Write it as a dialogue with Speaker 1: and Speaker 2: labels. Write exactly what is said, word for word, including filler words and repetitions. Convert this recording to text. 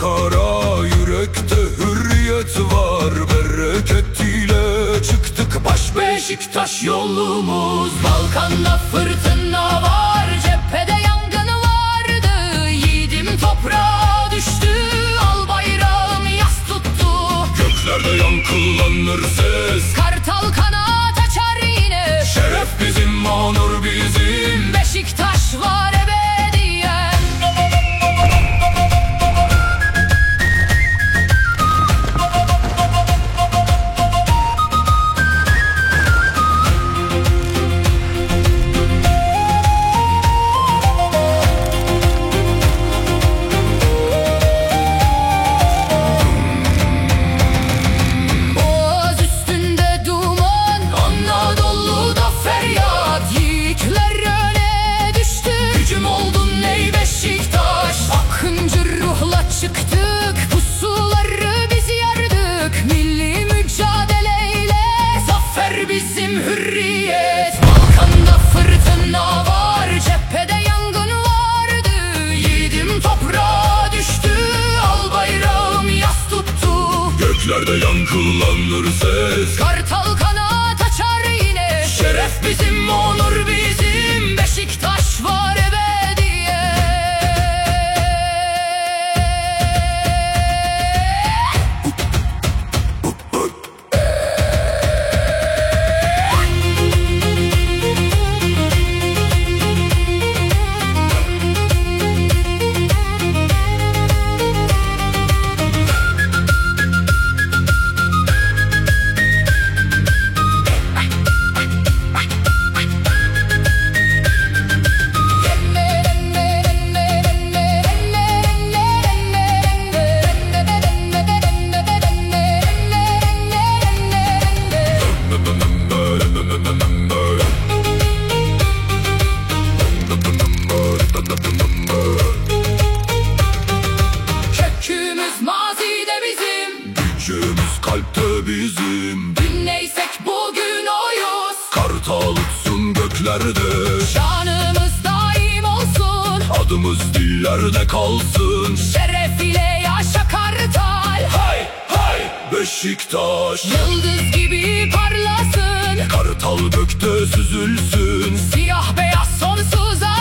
Speaker 1: kara yürekte hürriyet var. Bereketiyle çıktık baş Beşiktaş yolumuz.
Speaker 2: Balkan'da fırtına var, cephede yangın vardı. Yiğidim toprağa düştü, al bayrağım yas tuttu.
Speaker 1: Göklerde yankılanır ses,
Speaker 2: Kartal kanat açar yine.
Speaker 1: şeref bizim, onur bizim.
Speaker 2: Beşiktaş var ebediyen. Boğaz üstünde duman, Anadolu'da feryat. Yiğitler öne düştü, gücüm oldun ey Beşiktaş. Akıncı ruhla çıktık, pusuları biz yardık. Milli mücadeleyle zafer bizim, hürriyet. Balkan'da fırtına var, cephede yangın vardı. Yiğidim toprağa düştü, al bayrağım yas tuttu.
Speaker 1: Göklerde yankılanır ses,
Speaker 2: Kartal kanat açar yine.
Speaker 1: şeref bizim,
Speaker 2: Onur bizim, Beşiktaş var ebediyen. Kökümüz mazide bizim,
Speaker 1: gücümüz kalpte bizim.
Speaker 2: dinleysek bugün oyuz.
Speaker 1: Kartal uçsun göklerde,
Speaker 2: Şanımız daim olsun,
Speaker 1: adımız dillerde kalsın.
Speaker 2: şeref ile yaşa Kartal.
Speaker 1: Hay hay Beşiktaş,
Speaker 2: Yıldız gibi parlasın,
Speaker 1: Kartal gökte süzülsün.
Speaker 2: siyah beyaz sonsuza